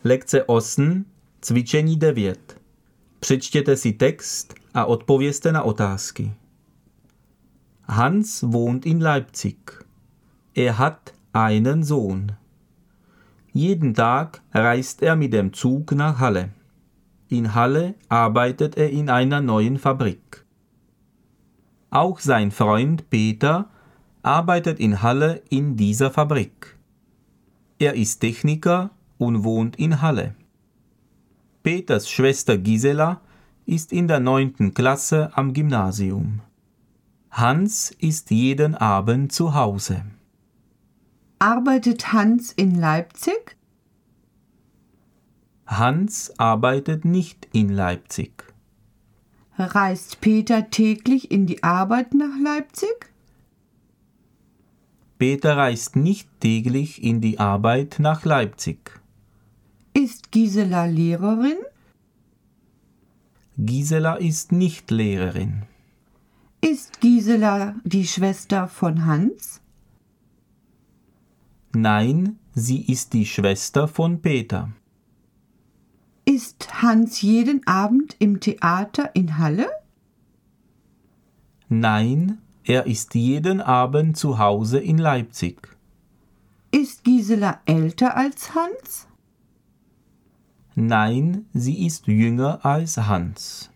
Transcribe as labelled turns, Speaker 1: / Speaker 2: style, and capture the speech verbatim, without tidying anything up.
Speaker 1: Lekce osm, cvičení devět. Přečtěte si text a odpovězte na otázky. Hans wohnt in Leipzig. Er hat einen Sohn. Jeden Tag reist er mit dem Zug nach Halle. In Halle arbeitet er in einer neuen Fabrik. Auch sein Freund Peter arbeitet in Halle in dieser Fabrik. Er ist Techniker und wohnt in Halle. Peters Schwester Gisela ist in der neunten Klasse am Gymnasium. Hans ist jeden Abend zu Hause.
Speaker 2: Arbeitet Hans in Leipzig?
Speaker 1: Hans arbeitet nicht in Leipzig.
Speaker 2: Reist Peter täglich in die Arbeit nach Leipzig?
Speaker 1: Peter reist nicht täglich in die Arbeit nach Leipzig.
Speaker 2: Ist Gisela Lehrerin?
Speaker 1: Gisela ist nicht Lehrerin.
Speaker 2: Ist Gisela die Schwester von Hans?
Speaker 1: Nein, sie ist die Schwester von Peter.
Speaker 2: Ist Hans jeden Abend im Theater in Halle?
Speaker 1: Nein, er ist jeden Abend zu Hause in Leipzig.
Speaker 2: Ist Gisela älter als Hans?
Speaker 1: Nein, sie ist jünger als Hans.